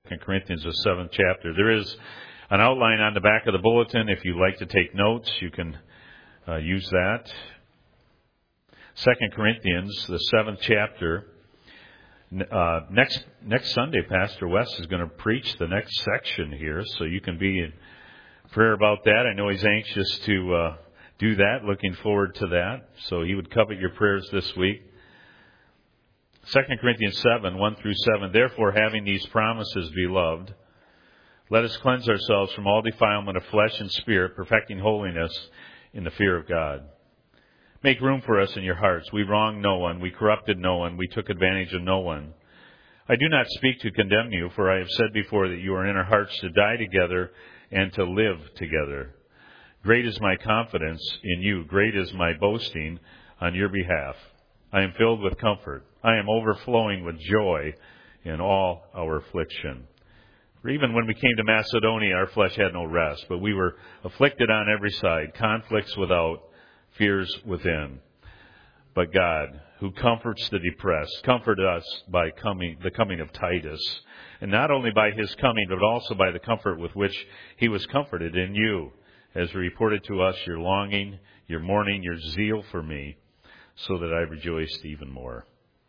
2 Corinthians, the 7th chapter. There is an outline on the back of the bulletin. If you'd like to take notes, you can use that. 2 Corinthians, the 7th chapter. Next Sunday, Pastor West is going to preach the next section here, so you can be in prayer about that. I know he's anxious to do that, looking forward to that. So he would covet your prayers this week. 2 Corinthians 7, 1 through 7. Therefore, having these promises, beloved, let us cleanse ourselves from all defilement of flesh and spirit, perfecting holiness in the fear of God. Make room for us in your hearts. We wronged no one. We corrupted no one. We took advantage of no one. I do not speak to condemn you, for I have said before that you are in our hearts to die together and to live together. Great is my confidence in you. Great is my boasting on your behalf. I am filled with comfort. I am overflowing with joy in all our affliction. For even when we came to Macedonia, our flesh had no rest, but we were afflicted on every side, conflicts without, fears within. But God, who comforts the depressed, comforted us by the coming of Titus, and not only by his coming, but also by the comfort with which he was comforted in you, as reported to us your longing, your mourning, your zeal for me, so that I rejoiced even more.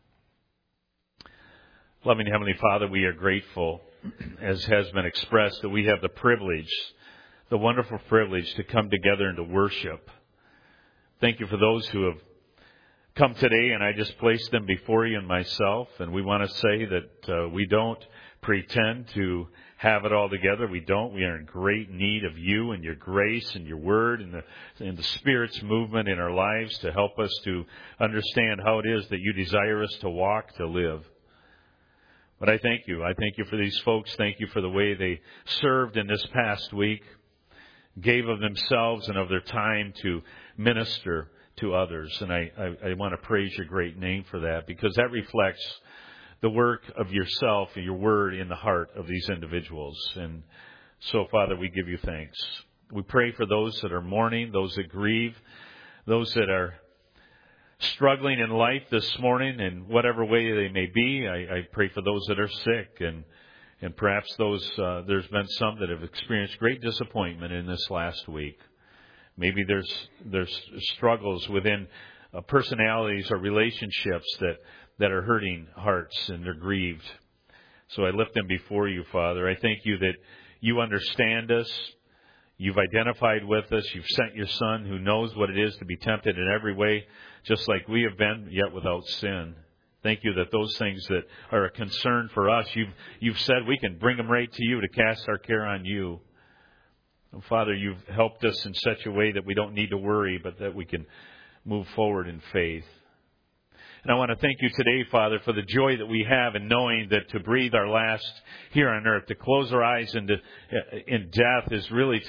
Loving Heavenly Father, we are grateful, as has been expressed, that we have the privilege, the wonderful privilege to come together and to worship. Thank you for those who have come today, and I just place them before you and myself. And we want to say that we don't pretend to have it all together. We don't. We are in great need of you and your grace and your word and the Spirit's movement in our lives to help us to understand how it is that you desire us to walk, to live. But I thank you. I thank you for these folks. Thank you for the way they served in this past week, gave of themselves and of their time to minister to others. And I want to praise your great name for that, because that reflects the work of yourself and your word in the heart of these individuals. And so, Father, we give you thanks. We pray for those that are mourning, those that grieve, those that are struggling in life this morning in whatever way they may be. I pray for those that are sick, and perhaps those, there's been some that have experienced great disappointment in this last week. Maybe there's struggles within personalities or relationships that are hurting hearts, and they're grieved. So I lift them before you, Father. I thank you that you understand us. You've identified with us. You've sent your Son, who knows what it is to be tempted in every way, just like we have been, yet without sin. Thank you that those things that are a concern for us, you've said we can bring them right to you, to cast our care on you. And Father, you've helped us in such a way that we don't need to worry, but that we can move forward in faith. And I want to thank you today, Father, for the joy that we have in knowing that to breathe our last here on earth, to close our eyes in death, is really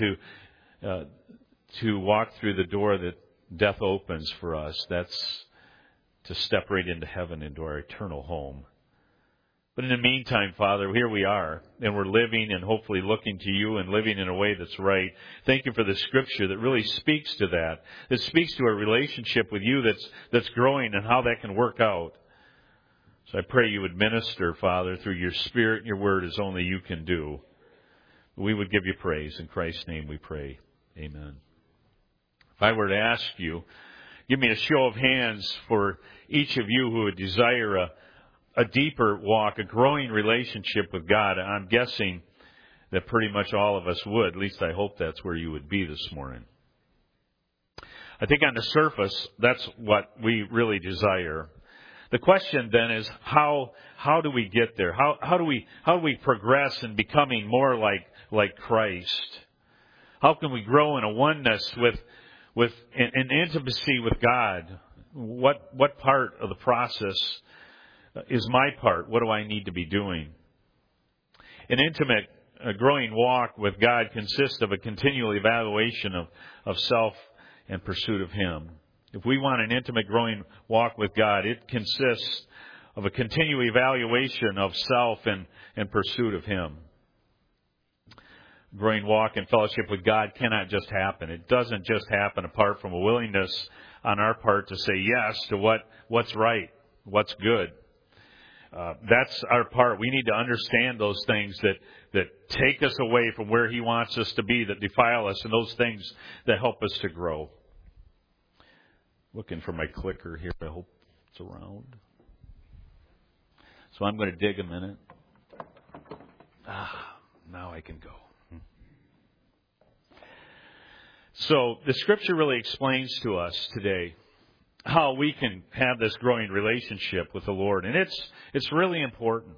to walk through the door that death opens for us. That's to step right into heaven, into our eternal home. But in the meantime, Father, here we are, and we're living and hopefully looking to you and living in a way that's right. Thank you for the Scripture that really speaks to that. That speaks to a relationship with you that's growing and how that can work out. So I pray you would minister, Father, through your Spirit and your Word as only you can do. We would give you praise. In Christ's name we pray. Amen. If I were to ask you, give me a show of hands for each of you who would desire a deeper walk, a growing relationship with God. I'm guessing that pretty much all of us would. At least I hope that's where you would be this morning. I think on the surface, that's what we really desire. The question then is, how do we get there? How do we progress in becoming more like Christ? How can we grow in a oneness with an intimacy with God? What part of the process is my part? What do I need to be doing? An intimate, growing walk with God consists of a continual evaluation of self and pursuit of Him. If we want an intimate, growing walk with God, it consists of a continual evaluation of self and pursuit of Him. Growing walk and fellowship with God cannot just happen. It doesn't just happen apart from a willingness on our part to say yes to what's right, what's good. That's our part. We need to understand those things that take us away from where He wants us to be, that defile us, and those things that help us to grow. Looking for my clicker here. I hope it's around. So I'm going to dig a minute. Now I can go. So the Scripture really explains to us today how we can have this growing relationship with the Lord. And it's really important.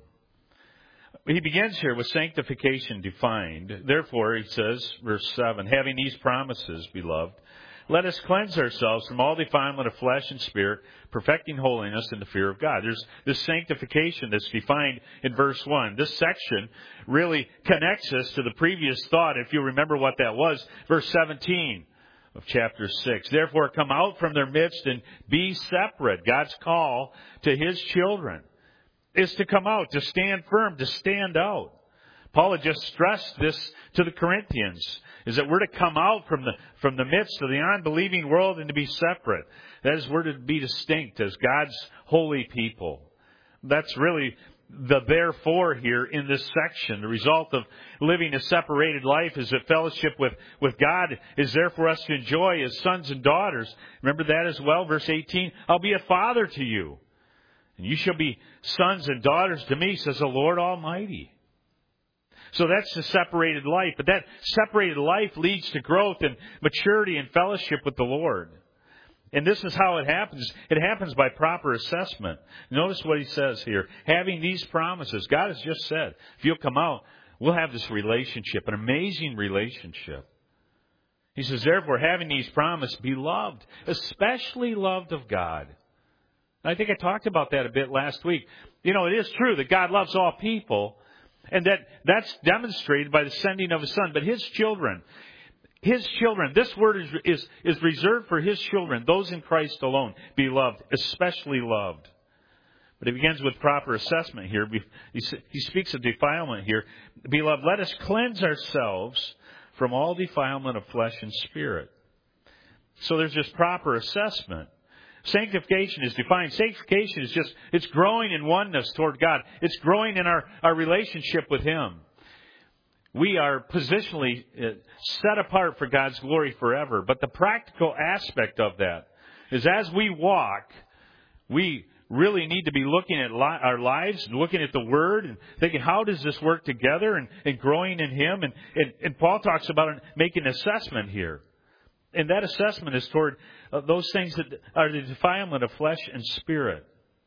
He begins here with sanctification defined. Therefore, he says, verse 7, having these promises, beloved, let us cleanse ourselves from all defilement of flesh and spirit, perfecting holiness in the fear of God. There's this sanctification that's defined in verse 1. This section really connects us to the previous thought, if you remember what that was. Verse 17 of chapter 6. Therefore, come out from their midst and be separate. God's call to His children is to come out, to stand firm, to stand out. Paul had just stressed this to the Corinthians, is that we're to come out from the midst of the unbelieving world and to be separate. That is, we're to be distinct as God's holy people. That's really the therefore here in this section. The result of living a separated life is that fellowship with God is there for us to enjoy as sons and daughters. Remember that as well, verse 18, I'll be a father to you, and you shall be sons and daughters to me, says the Lord Almighty. So that's the separated life. But that separated life leads to growth and maturity and fellowship with the Lord. And this is how it happens. It happens by proper assessment. Notice what he says here. Having these promises, God has just said, if you'll come out, we'll have this relationship, an amazing relationship. He says, therefore, having these promises, be loved, especially loved of God. I think I talked about that a bit last week. You know, it is true that God loves all people, and that's demonstrated by the sending of His Son. But His children, this word is reserved for His children, those in Christ alone, beloved, especially loved. But it begins with proper assessment here. He speaks of defilement here. Beloved, let us cleanse ourselves from all defilement of flesh and spirit. So there's this proper assessment. Sanctification is defined. Sanctification is it's growing in oneness toward God. It's growing in our relationship with Him. We are positionally set apart for God's glory forever. But the practical aspect of that is as we walk, we really need to be looking at our lives, looking at the Word, and thinking, how does this work together, and growing in Him. And Paul talks about making an assessment here. And that assessment is toward those things that are the defilement of flesh and spirit.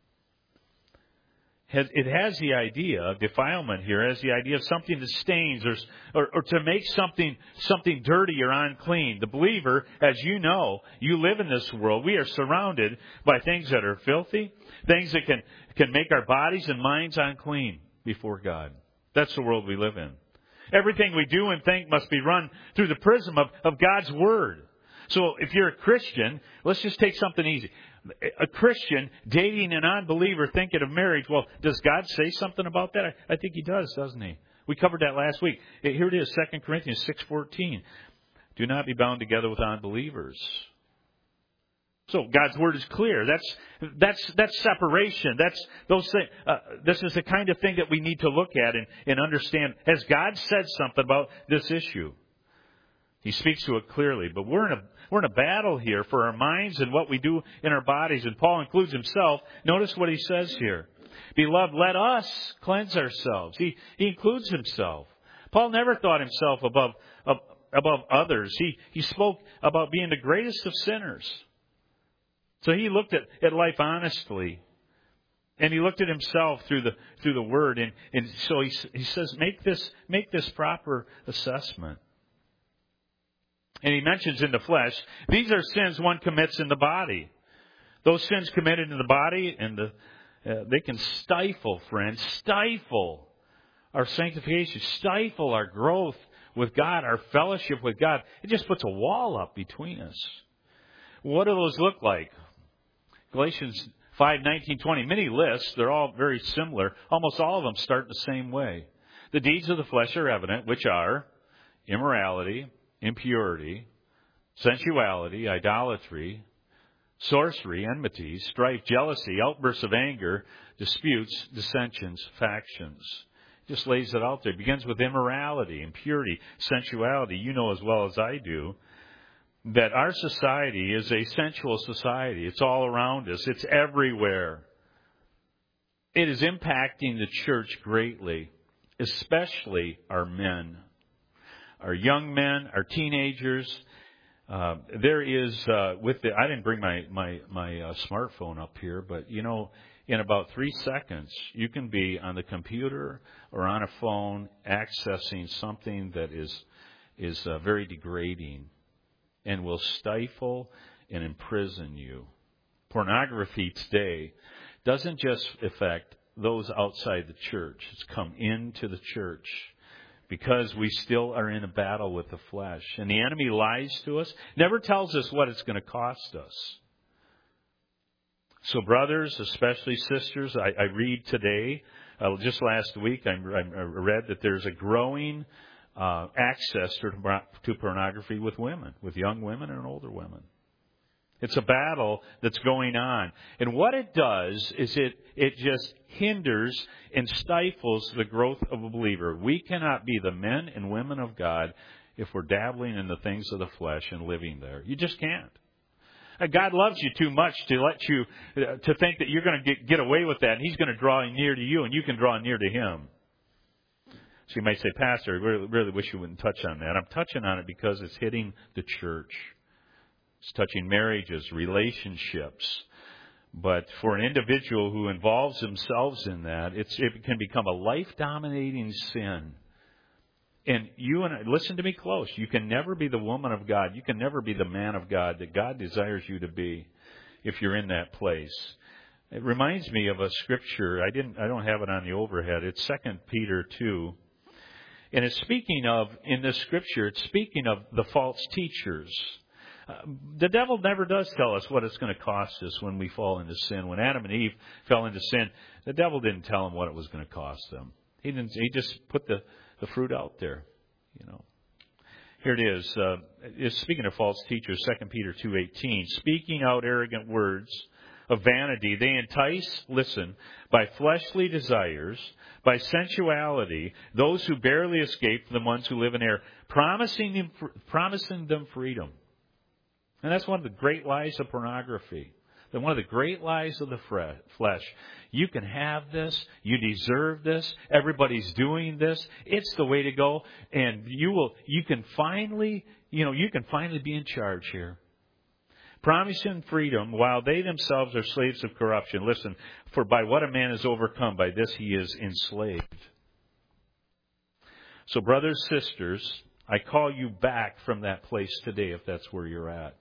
It has the idea of defilement here, as the idea of something that stains or to make something dirty or unclean. The believer, as you know, you live in this world. We are surrounded by things that are filthy, things that can make our bodies and minds unclean before God. That's the world we live in. Everything we do and think must be run through the prism of God's Word. So if you're a Christian, let's just take something easy. A Christian dating an unbeliever thinking of marriage, well, does God say something about that? I think He does, doesn't He? We covered that last week. Here it is, 2 Corinthians 6:14. Do not be bound together with unbelievers. So God's Word is clear. That's separation. That's those things. This is the kind of thing that we need to look at and understand. Has God said something about this issue? He speaks to it clearly, but we're in a battle here for our minds and what we do in our bodies. And Paul includes himself. Notice what he says here. Beloved, let us cleanse ourselves. He includes himself. Paul never thought himself above others. He spoke about being the greatest of sinners. So he looked at life honestly. And he looked at himself through the Word. And so he says, make this proper assessment. And he mentions in the flesh, these are sins one commits in the body. Those sins committed in the body, and they can stifle, friends, stifle our sanctification, stifle our growth with God, our fellowship with God. It just puts a wall up between us. What do those look like? Galatians 5:19-20. Many lists, they're all very similar. Almost all of them start the same way. The deeds of the flesh are evident, which are immorality, impurity, sensuality, idolatry, sorcery, enmity, strife, jealousy, outbursts of anger, disputes, dissensions, factions. Just lays it out there. It begins with immorality, impurity, sensuality. You know as well as I do that our society is a sensual society. It's all around us. It's everywhere. It is impacting the church greatly, especially our men, our young men, our teenagers. There is I didn't bring my smartphone up here, but in about 3 seconds, you can be on the computer or on a phone accessing something that is very degrading and will stifle and imprison you. Pornography today doesn't just affect those outside the church. It's come into the church because we still are in a battle with the flesh. And the enemy lies to us, never tells us what it's going to cost us. So brothers, especially sisters, I read today, just last week, I read that there's a growing access to pornography with women, with young women and older women. It's a battle that's going on. And what it does is it just hinders and stifles the growth of a believer. We cannot be the men and women of God if we're dabbling in the things of the flesh and living there. You just can't. God loves you too much to let you to think that you're going to get away with that, and He's going to draw near to you, and you can draw near to Him. So you might say, Pastor, I really wish you wouldn't touch on that. I'm touching on it because it's hitting the church. It's touching marriages, relationships. But for an individual who involves themselves in that, it can become a life-dominating sin. And listen to me close. You can never be the woman of God. You can never be the man of God that God desires you to be if you're in that place. It reminds me of a scripture. I don't have it on the overhead. It's 2 Peter 2. And it's speaking of, in this scripture, it's speaking of the false teachers. The devil never does tell us what it's going to cost us when we fall into sin. When Adam and Eve fell into sin, the devil didn't tell them what it was going to cost them. He just put the fruit out there, Here it is. It's speaking of false teachers, 2 Peter 2:18. Speaking out arrogant words of vanity, they entice, listen, by fleshly desires, by sensuality, those who barely escape from the ones who live in error, promising them freedom. And that's one of the great lies of pornography. One of the great lies of the flesh. You can have this. You deserve this. Everybody's doing this. It's the way to go. And you can finally be in charge here. Promising freedom while they themselves are slaves of corruption. Listen, for by what a man is overcome, by this he is enslaved. So brothers, sisters, I call you back from that place today if that's where you're at.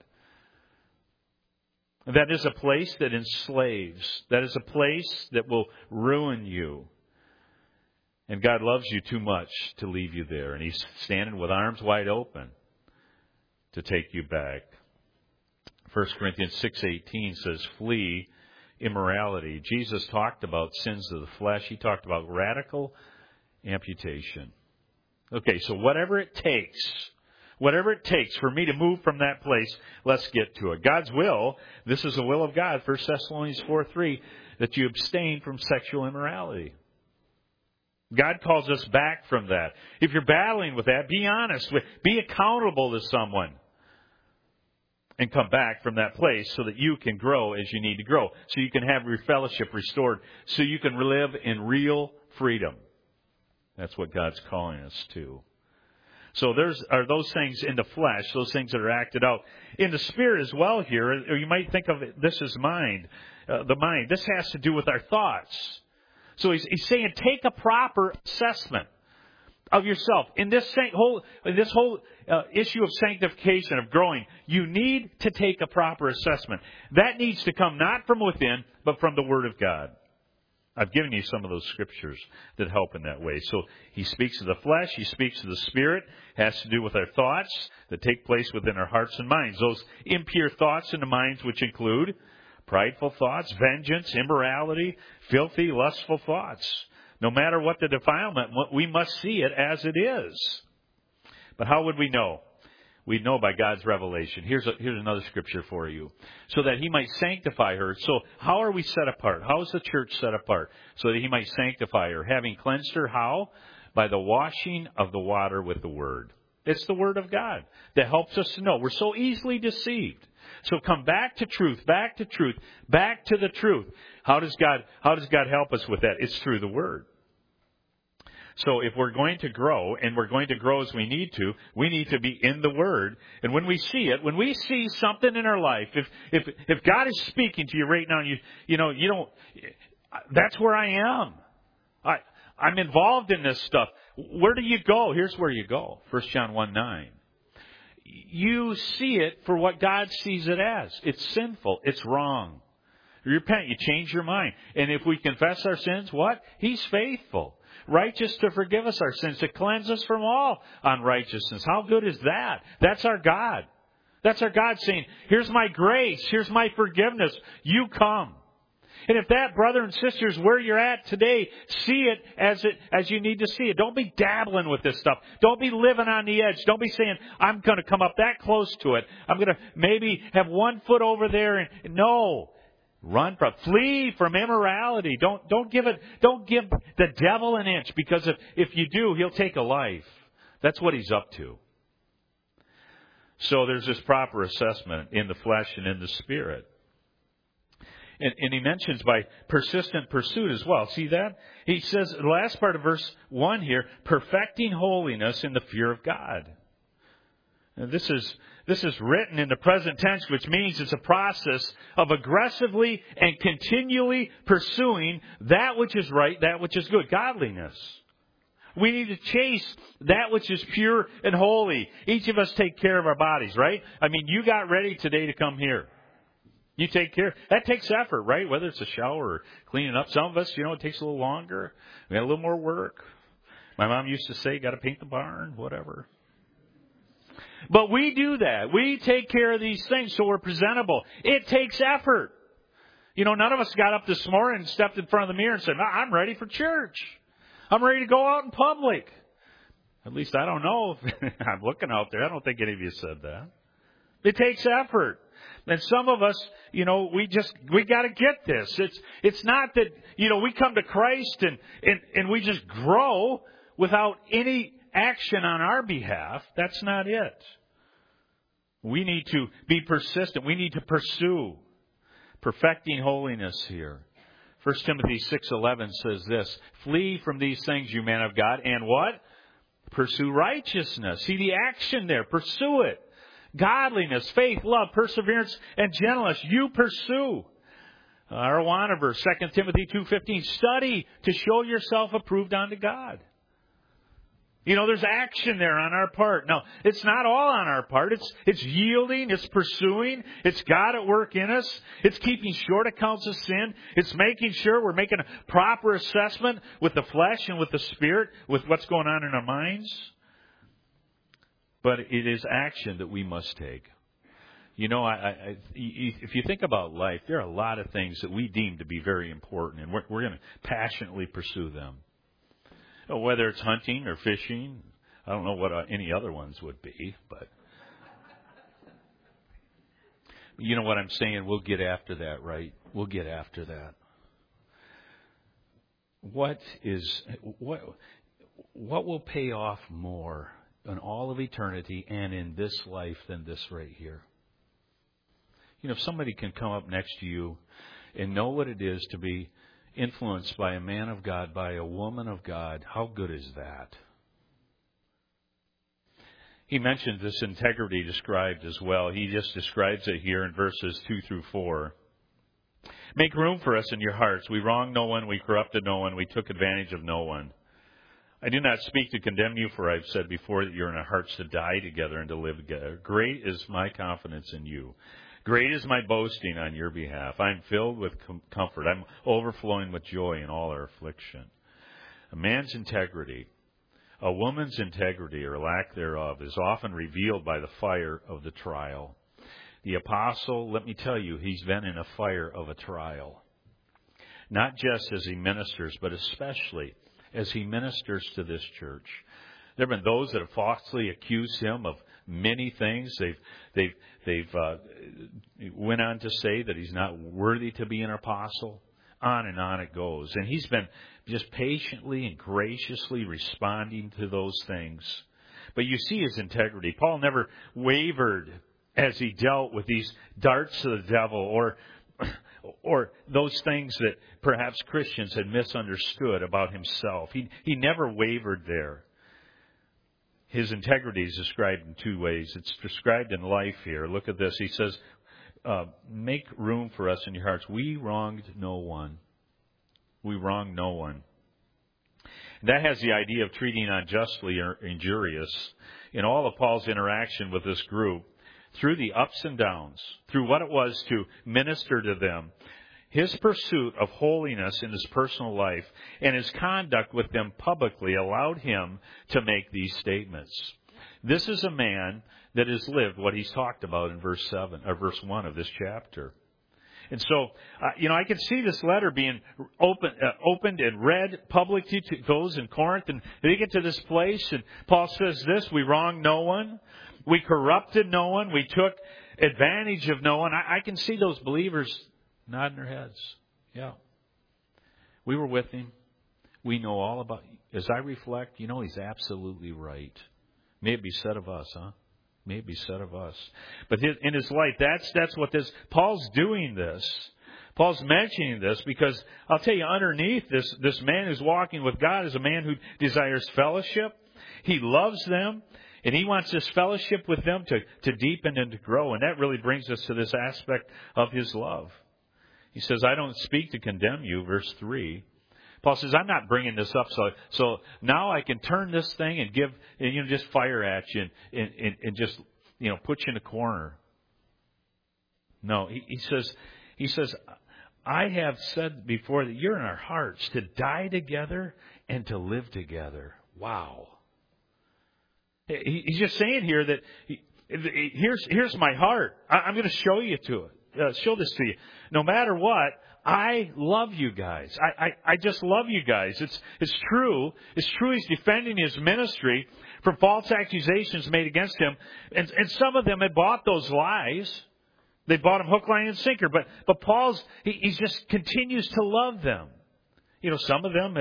That is a place that enslaves. That is a place that will ruin you. And God loves you too much to leave you there. And He's standing with arms wide open to take you back. 1 Corinthians 6:18 says, flee immorality. Jesus talked about sins of the flesh. He talked about radical amputation. Okay, so whatever it takes for me to move from that place, let's get to it. God's will, this is the will of God, 1 Thessalonians 4:3, that you abstain from sexual immorality. God calls us back from that. If you're battling with that, be honest, be accountable to someone, and come back from that place so that you can grow as you need to grow, so you can have your fellowship restored, so you can live in real freedom. That's what God's calling us to. So are those things in the flesh, those things that are acted out. In the spirit as well here, or you might think of it, this as mind. The mind. This has to do with our thoughts. So he's saying take a proper assessment of yourself. In this whole issue of sanctification, of growing, you need to take a proper assessment. That needs to come not from within, but from the Word of God. I've given you some of those scriptures that help in that way. So he speaks of the flesh, he speaks of the spirit. It has to do with our thoughts that take place within our hearts and minds. Those impure thoughts in the minds, which include prideful thoughts, vengeance, immorality, filthy, lustful thoughts. No matter what the defilement, we must see it as it is. But how would we know? We know by God's revelation. Here's another scripture for you. So that he might sanctify her. So how are we set apart? How is the church set apart? So that he might sanctify her. Having cleansed her, how? By the washing of the water with the word. It's the word of God that helps us to know. We're so easily deceived. So come back to truth, back to truth, back to the truth. How does God help us with that? It's through the word. So if we're going to grow, and we're going to grow as we need to be in the Word. And when we see it, when we see something in our life, if God is speaking to you right now, you don't, that's where I am. I'm involved in this stuff. Where do you go? Here's where you go. 1 John 1:9. You see it for what God sees it as. It's sinful. It's wrong. You repent. You change your mind. And if we confess our sins, what? He's faithful. Righteous to forgive us our sins, to cleanse us from all unrighteousness. How good is that? That's our God. That's our God saying, here's my grace, here's my forgiveness. You come. And if that, brother and sisters, where you're at today, see it as you need to see it. Don't be dabbling with this stuff. Don't be living on the edge. Don't be saying, I'm going to come up that close to it. I'm going to maybe have 1 foot over there. And no. Flee from immorality. Don't give the devil an inch, because if you do, he'll take a life. That's what he's up to. So there's this proper assessment in the flesh and in the spirit. And he mentions by persistent pursuit as well. See that? He says, the last part of verse 1 here, perfecting holiness in the fear of God. And this is written in the present tense, which means it's a process of aggressively and continually pursuing that which is right, that which is good, godliness. We need to chase that which is pure and holy. Each of us take care of our bodies, right? I mean, you got ready today to come here. You take care. That takes effort, right? Whether it's a shower or cleaning up. Some of us, it takes a little longer. We got a little more work. My mom used to say, got to paint the barn, whatever. But we do that. We take care of these things so we're presentable. It takes effort. None of us got up this morning and stepped in front of the mirror and said, I'm ready for church. I'm ready to go out in public. At least I don't know. I'm looking out there. I don't think any of you said that. It takes effort. And some of us, we got to get this. It's not that, we come to Christ and we just grow without any action on our behalf. That's not it. We need to be persistent. We need to pursue perfecting holiness here. 1 Timothy 6:11 says this, flee from these things, you man of God, and what? Pursue righteousness. See the action there. Pursue it. Godliness, faith, love, perseverance, and gentleness. You pursue. Our Awana verse, 2 Timothy 2:15. Study to show yourself approved unto God. There's action there on our part. Now, it's not all on our part. It's yielding. It's pursuing. It's God at work in us. It's keeping short accounts of sin. It's making sure we're making a proper assessment with the flesh and with the spirit, with what's going on in our minds. But it is action that we must take. If you think about life, there are a lot of things that we deem to be very important, and we're going to passionately pursue them. Whether it's hunting or fishing, I don't know what any other ones would be, but you know what I'm saying? We'll get after that, right? We'll get after that. What will pay off more in all of eternity and in this life than this right here? If somebody can come up next to you and know what it is to be influenced by a man of God, by a woman of God, how good is that? He mentioned this integrity described as well. He just describes it here in verses 2 through 4. Make room for us in your hearts. We wronged no one, we corrupted no one, we took advantage of no one. I do not speak to condemn you, for I've said before that you're in our hearts to die together and to live together. Great is my confidence in you. Great is my boasting on your behalf. I'm filled with comfort. I'm overflowing with joy in all our affliction. A man's integrity, a woman's integrity or lack thereof, is often revealed by the fire of the trial. The apostle, let me tell you, he's been in a fire of a trial. Not just as he ministers, but especially as he ministers to this church. There have been those that have falsely accused him of many things. They've went on to say that he's not worthy to be an apostle. On and on it goes. And he's been just patiently and graciously responding to those things. But you see his integrity. Paul never wavered as he dealt with these darts of the devil or those things that perhaps Christians had misunderstood about himself. He never wavered there. His integrity is described in two ways. It's described in life here. Look at this. He says, make room for us in your hearts. We wronged no one. We wronged no one. That has the idea of treating unjustly or injurious. In all of Paul's interaction with this group, through the ups and downs, through what it was to minister to them, his pursuit of holiness in his personal life and his conduct with them publicly allowed him to make these statements. This is a man that has lived what he's talked about in verse 1 of this chapter. And so, I can see this letter being opened and read publicly to those in Corinth. And they get to this place, and Paul says this: we wronged no one, we corrupted no one, we took advantage of no one. I can see those believers nodding their heads. Yeah. We were with him. We know all about. As I reflect, he's absolutely right. May it be said of us, huh? May it be said of us. But in his life, that's what this. Paul's doing this. Paul's mentioning this because I'll tell you, underneath this man who's walking with God is a man who desires fellowship. He loves them, and he wants this fellowship with them to deepen and to grow. And that really brings us to this aspect of his love. He says, I don't speak to condemn you, verse 3. Paul says, I'm not bringing this up so now I can turn this thing and give, just fire at you and just, put you in a corner. No, he says, I have said before that you're in our hearts to die together and to live together. Wow. He's just saying here that here's my heart. I'm going to show you to it. Show this to you. No matter what, I love you guys. I just love you guys. It's true. It's true he's defending his ministry from false accusations made against him. And some of them had bought those lies. They bought him hook, line, and sinker. But Paul's, he just continues to love them. Some of them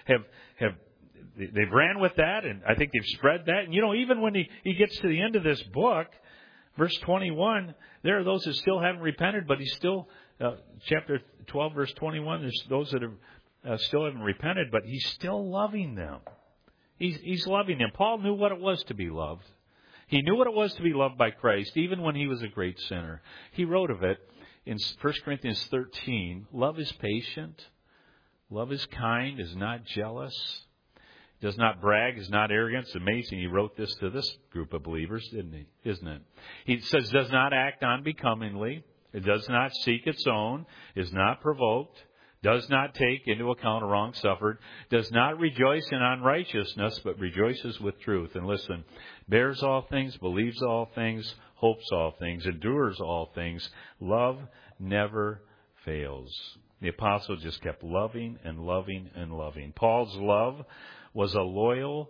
they've ran with that, and I think they've spread that. And even when he gets to the end of this book, verse 21, there are those who still haven't repented, but he's still, chapter 12, verse 21, there's those that have still haven't repented, but he's still loving them. He's loving them. Paul knew what it was to be loved. He knew what it was to be loved by Christ, even when he was a great sinner. He wrote of it in 1 Corinthians 13, love is patient, love is kind, is not jealous, does not brag, is not arrogant. It's amazing. He wrote this to this group of believers, didn't he? Isn't it? He says, does not act unbecomingly. It does not seek its own, is not provoked, does not take into account a wrong suffered, does not rejoice in unrighteousness, but rejoices with truth. And listen, bears all things, believes all things, hopes all things, endures all things. Love never fails. The apostle just kept loving and loving and loving. Paul's love was a loyal,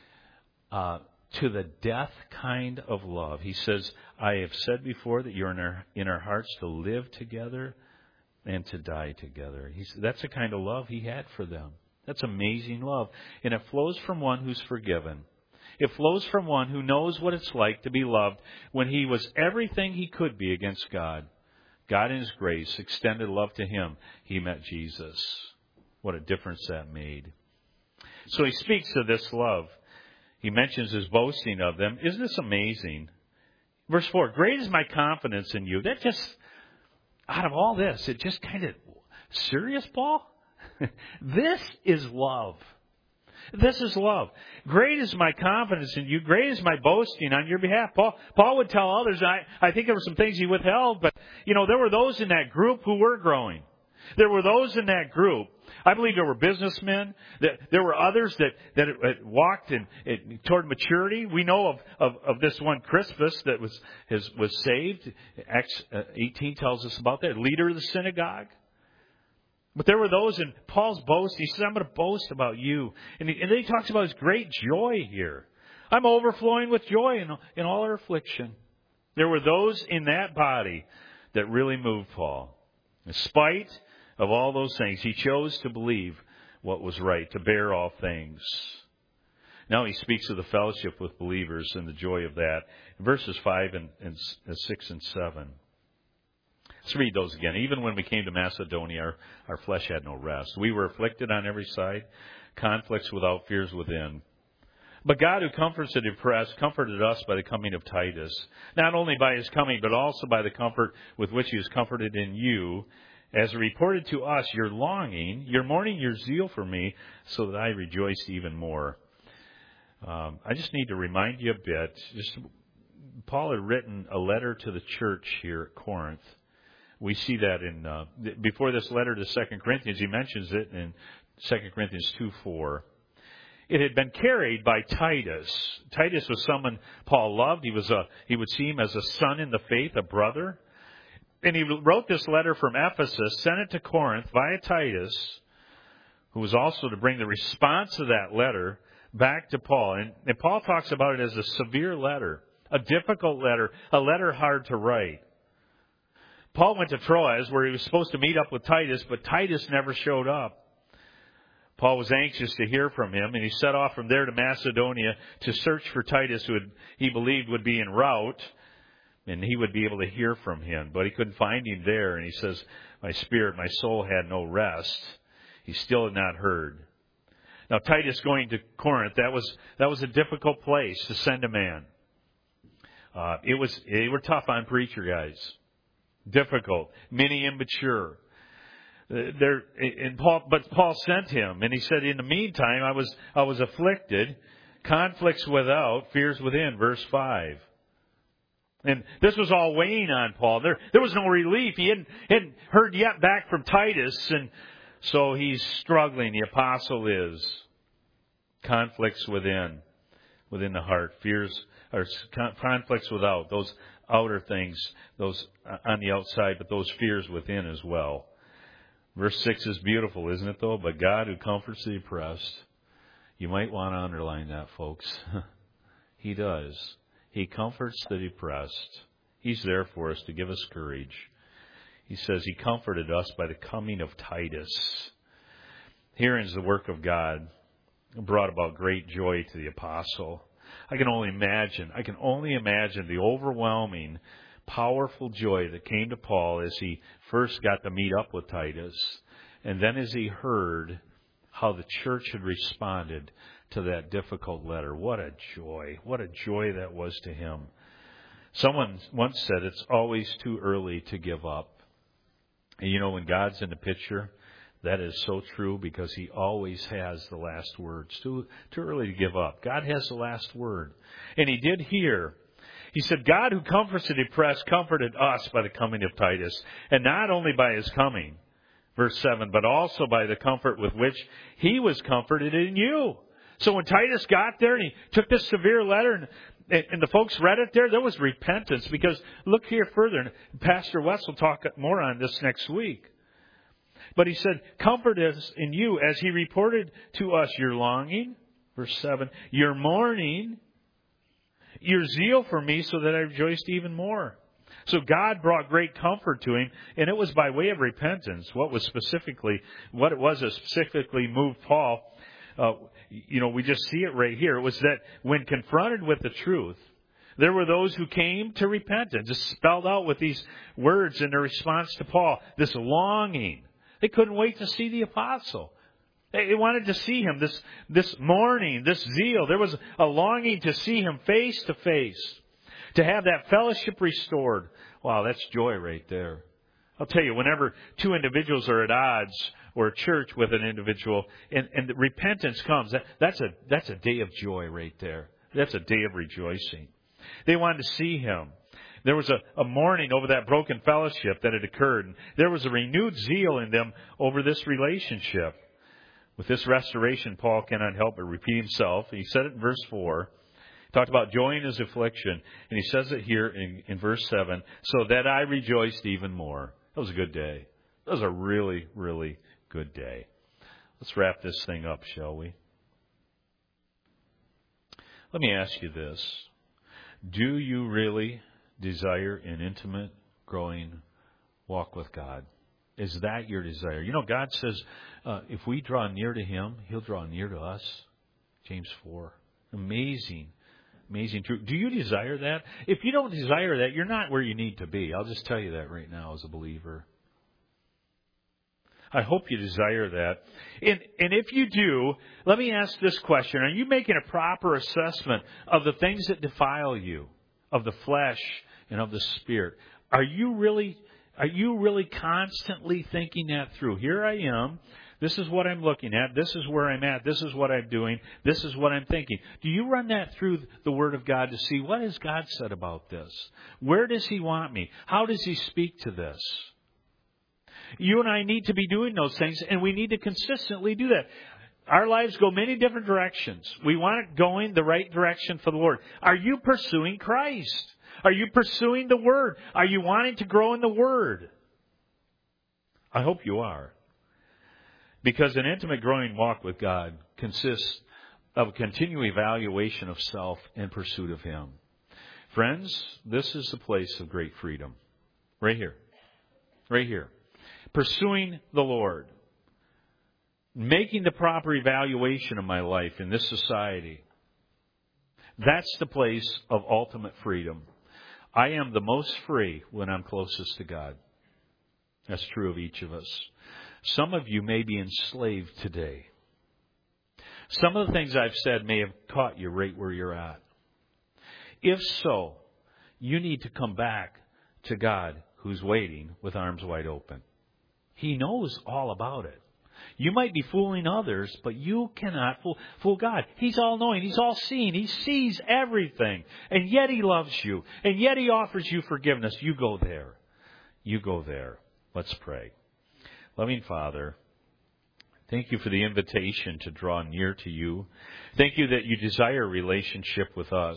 to the death kind of love. He says, I have said before that you're in our hearts to live together and to die together. That's the kind of love he had for them. That's amazing love. And it flows from one who's forgiven. It flows from one who knows what it's like to be loved when he was everything he could be against God. God in his grace extended love to him. He met Jesus. What a difference that made. So he speaks of this love. He mentions his boasting of them. Isn't this amazing? Verse 4, great is my confidence in you. That just, out of all this, it just kind of, serious, Paul? This is love. This is love. Great is my confidence in you. Great is my boasting on your behalf. Paul would tell others, I think there were some things he withheld, but, there were those in that group who were growing. There were those in that group. I believe there were businessmen. There were others that walked toward maturity. We know of this one Crispus that was saved. Acts 18 tells us about that. Leader of the synagogue. But there were those in Paul's boast. He says, I'm going to boast about you. And then he talks about his great joy here. I'm overflowing with joy in all our affliction. There were those in that body that really moved Paul. In spite of all those things, he chose to believe what was right, to bear all things. Now he speaks of the fellowship with believers and the joy of that. In verses 5 and 6 and 7. Let's read those again. Even when we came to Macedonia, our flesh had no rest. We were afflicted on every side, conflicts without, fears within. But God, who comforts the depressed, comforted us by the coming of Titus. Not only by his coming, but also by the comfort with which he was comforted in you, as reported to us your longing, your mourning, your zeal for me, so that I rejoiced even more. I just need to remind you a bit. Paul had written a letter to the church here at Corinth. We see that in before this letter to 2 Corinthians. He mentions it in 2 Corinthians 2:4. It had been carried by Titus. Titus was someone Paul loved. He would see him as a son in the faith, a brother. And he wrote this letter from Ephesus, sent it to Corinth via Titus, who was also to bring the response to that letter back to Paul. And Paul talks about it as a severe letter, a difficult letter, a letter hard to write. Paul went to Troas, where he was supposed to meet up with Titus, but Titus never showed up. Paul was anxious to hear from him, and he set off from there to Macedonia to search for Titus, who he believed would be en route, and he would be able to hear from him. But he couldn't find him there, and he says, my spirit, my soul had no rest. He still had not heard. Now, Titus going to Corinth, that was a difficult place to send a man. They were tough on preacher guys. Difficult. Many immature. But Paul sent him, and he said, in the meantime, I was afflicted, conflicts without, fears within, verse 5. And this was all weighing on Paul. There was no relief. He hadn't heard yet back from Titus, and so he's struggling. The apostle is. Conflicts within the heart, fears, or conflicts without, those outer things, those on the outside, but those fears within as well. Verse 6 is beautiful, isn't it, though? But God who comforts the oppressed. You might want to underline that, folks. He does. He comforts the depressed. He's there for us to give us courage. He says He comforted us by the coming of Titus. Herein is the work of God. It brought about great joy to the apostle. I can only imagine the overwhelming, powerful joy that came to Paul as he first got to meet up with Titus, and then as he heard how the church had responded to that difficult letter. What a joy that was to him. Someone once said it's always too early to give up. And you know, when God's in the picture, that is so true, because He always has the last word. It's too early to give up. God has the last word. And He did here. He said, God who comforts the depressed comforted us by the coming of Titus. And not only by his coming, verse 7, but also by the comfort with which he was comforted in you. So when Titus got there and he took this severe letter and the folks read it there was repentance. Because look here further, and Pastor West will talk more on this next week. But he said, comfort us in you as he reported to us your longing, verse 7, your mourning, your zeal for me, so that I rejoiced even more. So God brought great comfort to him, and it was by way of repentance. What it was that specifically moved Paul, we just see it right here. It was that when confronted with the truth, there were those who came to repentance, just spelled out with these words in their response to Paul, this longing. They couldn't wait to see the apostle. They wanted to see him, this mourning, this zeal. There was a longing to see him face to face, to have that fellowship restored. Wow, that's joy right there. I'll tell you, whenever two individuals are at odds, or a church with an individual, and the repentance comes, that's a day of joy right there. That's a day of rejoicing. They wanted to see him. There was a mourning over that broken fellowship that had occurred. And there was a renewed zeal in them over this relationship. With this restoration, Paul cannot help but repeat himself. He said it in verse 4. He talked about joy in his affliction. And he says it here in verse 7. So that I rejoiced even more. That was a good day. That was a really, really good day. Let's wrap this thing up, shall we? Let me ask you this. Do you really desire an intimate, growing walk with God? Is that your desire? You know, God says if we draw near to Him, He'll draw near to us. James 4. Amazing truth. Do you desire that? If you don't desire that, you're not where you need to be. I'll just tell you that right now as a believer. I hope you desire that. And if you do, let me ask this question. Are you making a proper assessment of the things that defile you, of the flesh and of the spirit? Are you really constantly thinking that through? Here I am. This is what I'm looking at. This is where I'm at. This is what I'm doing. This is what I'm thinking. Do you run that through the Word of God to see what has God said about this? Where does He want me? How does He speak to this? You and I need to be doing those things, and we need to consistently do that. Our lives go many different directions. We want it going the right direction for the Lord. Are you pursuing Christ? Are you pursuing the Word? Are you wanting to grow in the Word? I hope you are. Because an intimate growing walk with God consists of a continual evaluation of self and pursuit of Him. Friends, this is the place of great freedom. Right here. Right here. Pursuing the Lord. Making the proper evaluation of my life in this society. That's the place of ultimate freedom. I am the most free when I'm closest to God. That's true of each of us. Some of you may be enslaved today. Some of the things I've said may have caught you right where you're at. If so, you need to come back to God who's waiting with arms wide open. He knows all about it. You might be fooling others, but you cannot fool God. He's all-knowing. He's all-seeing. He sees everything. And yet He loves you. And yet He offers you forgiveness. You go there. You go there. Let's pray. Loving Father, thank You for the invitation to draw near to You. Thank You that You desire a relationship with us.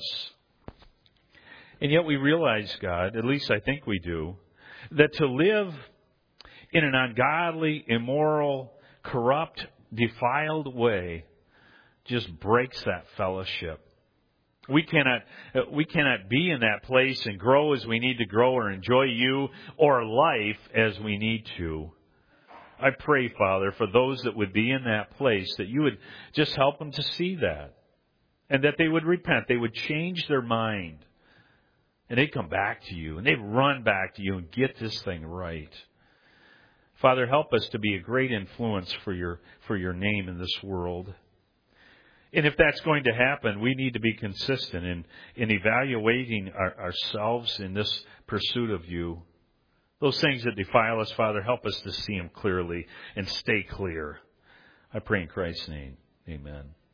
And yet we realize, God, at least I think we do, that to live in an ungodly, immoral, corrupt, defiled way just breaks that fellowship. We cannot be in that place and grow as we need to grow or enjoy You or life as we need to. I pray, Father, for those that would be in that place, that You would just help them to see that. And that they would repent. They would change their mind. And they'd come back to You. And they'd run back to You and get this thing right. Father, help us to be a great influence for your name in this world. And if that's going to happen, we need to be consistent in evaluating ourselves in this pursuit of You. Those things that defile us, Father, help us to see them clearly and stay clear. I pray in Christ's name. Amen.